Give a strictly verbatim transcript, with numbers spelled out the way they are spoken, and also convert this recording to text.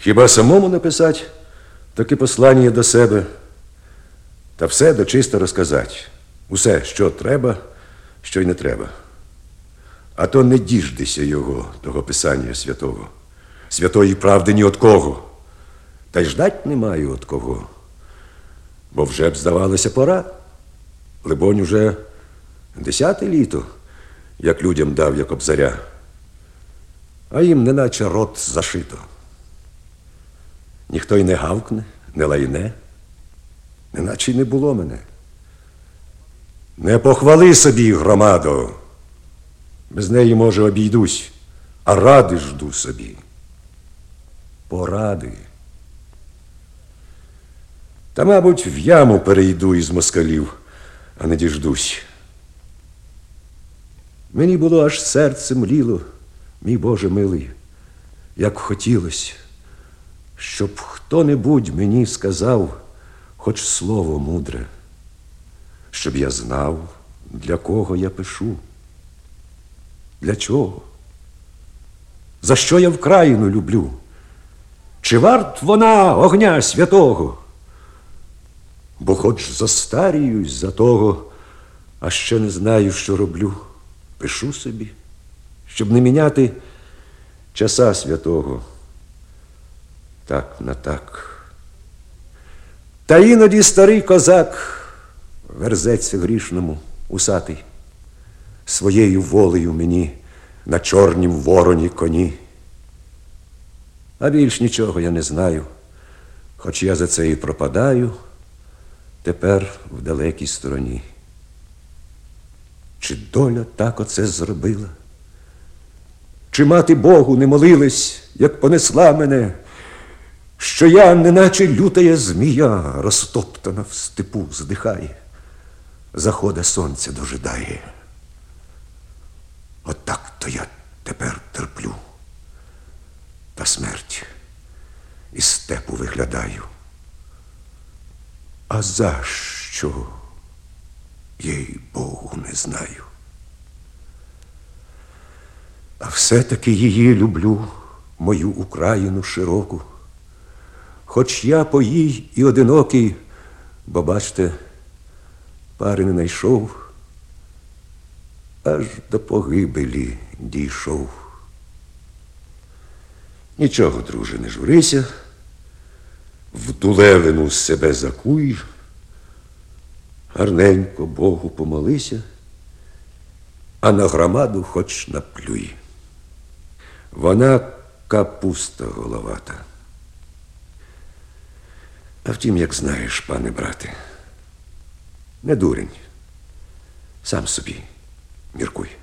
Хіба самому написати таке послання до себе, та все дочисто розказати. Усе, що треба, що й не треба. А то не діждися його, того писання святого. Святої правди ні от кого. Та й ждать немає от кого. Бо вже б, здавалося, пора. Либонь, уже десяте літо, як людям дав, як Кобзаря. А їм неначе рот зашито. Ніхто й не гавкне, не лайне, неначе й не було мене. Не похвали собі, громадо. Без неї, може, обійдусь, а ради жду собі. Поради. Та, мабуть, в яму перейду із москалів, а не діждусь. Мені було аж серце мліло, мій Боже милий, як хотілось, щоб хто-небудь мені сказав хоч слово мудре, щоб я знав, для кого я пишу, для чого, за що я Вкраїну люблю, чи варт вона огня святого, бо хоч застаріюсь за того, а ще не знаю, що роблю. Пишу собі, щоб не міняти часа святого. Так на так. Та іноді старий козак верзеться грішному, усатий, своєю волею мені на чорнім вороні коні. А більш нічого я не знаю, хоч я за це і пропадаю тепер в далекій стороні. Чи доля так оце зробила? Чи мати Богу не молилась, як понесла мене, що я, неначе лютая змія, розтоптана в степу, здихає, захода сонця дожидає. Отак то я тепер терплю, та смерть із степу виглядаю. А за що? Їй Богу не знаю. А все-таки її люблю, мою Україну широку. Хоч я по їй і одинокий, бо, бачте, пари не найшов, аж до погибелі дійшов. Нічого, друже, не журися, в дулевину себе закуй, гарненько Богу помолися, а на громаду хоч наплюй. Вона капуста головата. А втім, як знаєш, пане брате, не дурень, сам собі міркуй.